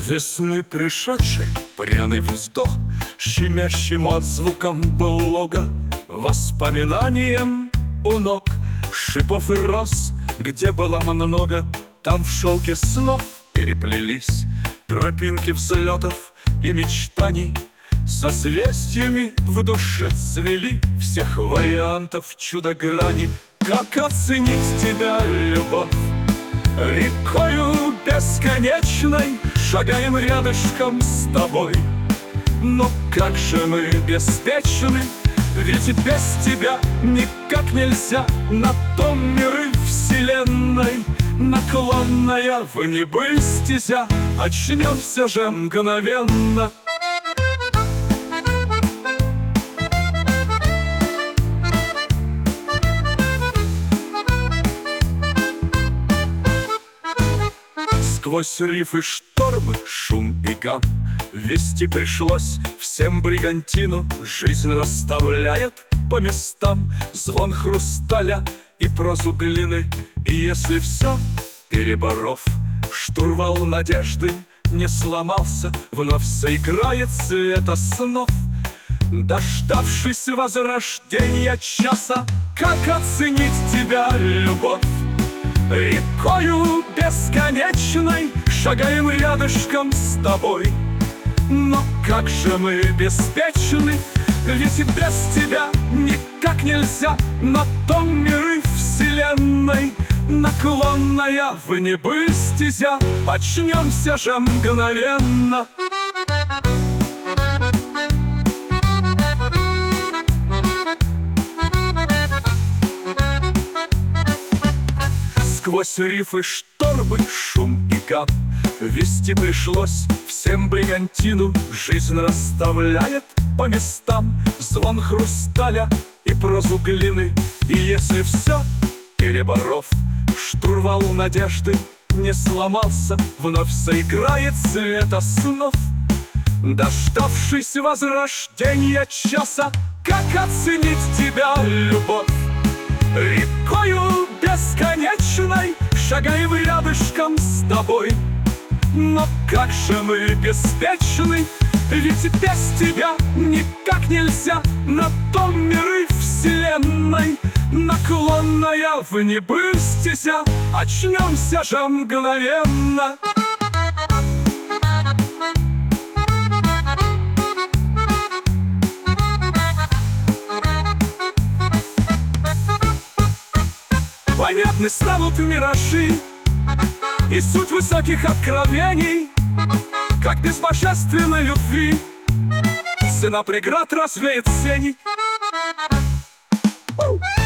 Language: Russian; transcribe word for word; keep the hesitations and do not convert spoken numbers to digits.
Весны пришедший пряный вздох, щемящим отзвуком блога, воспоминанием у ног шипов и роз, где было много. Там в шелке снов переплелись тропинки взлетов и мечтаний, созвездиями в душе цвели всех вариантов чудо-грани. Как оценить тебя, любовь? Рекою бесконечной шагаем рядышком с тобой. Но как же мы беспечны, ведь без тебя никак нельзя. На том миры вселенной наклонная в небыль стезя, очнемся же мгновенно. Сквозь рифы, штормы, шум и гам вести пришлось всем бригантину. Жизнь расставляет по местам звон хрусталя и прозу глины. И если все переборов, штурвал надежды не сломался, вновь заиграет цвета снов. Дождавшись возрождения часа, как оценить тебя, любовь? Рекою бесконечной шагаем рядышком с тобой. Но как же мы беспечны, ведь без тебя никак нельзя. На том миры вселенной наклонная в небыль стезя, очнемся же мгновенно. Сквозь рифы, штормы, шум и гам вести пришлось всем бригантину. Жизнь расставляет по местам звон хрусталя и прозу глины. И если все переборов, штурвал надежды не сломался, вновь заиграет цвета снов. Дождавшись возрождения часа, как оценить тебя, любовь? Рекою бесконечной шагаем рядышком с тобой. Но как же мы беспечны, ведь без тебя никак нельзя. На том миры вселенной наклонная в небыль стезя, очнемся же мгновенно. Понятны станут миражи и суть высоких откровений, как без божественной любви цена преград развеет сени.